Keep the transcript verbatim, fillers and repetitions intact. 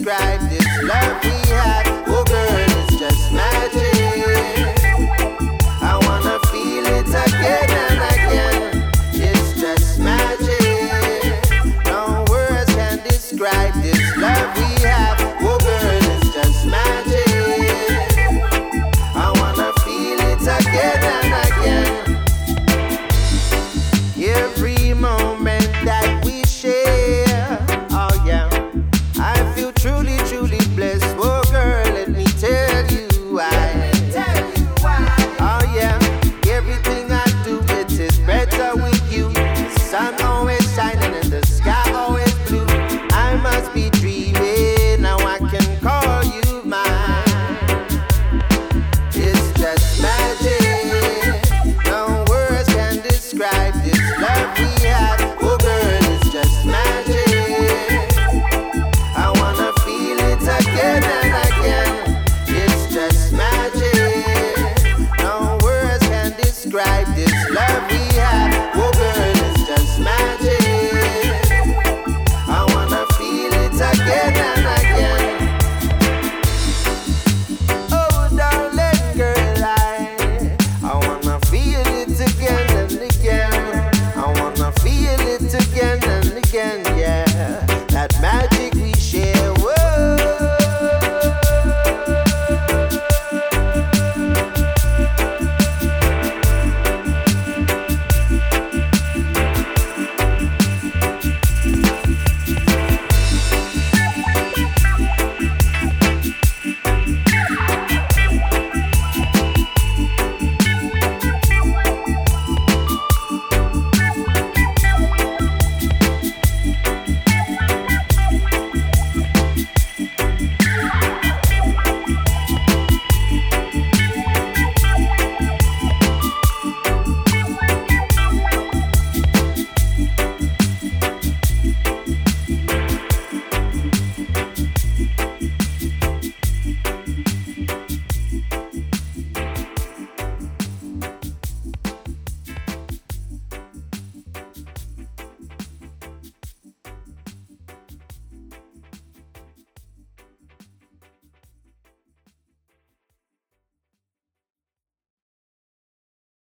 describe this love we have. Oh girl, it's just magic. I wanna feel it again and again. It's just magic. No words can describe this love we have. Oh girl, it's just magic. I wanna feel it again and again. Every moment that we share, oh yeah, I feel truly, truly blessed. Oh girl, let me tell you why. Oh yeah, everything I do, it is better with you. The sun always shining and the sky always blue. I must be dreaming, now I can call you mine. It's just magic. No words can describe this love we have. Oh girl, it's just magic. I wanna feel it again.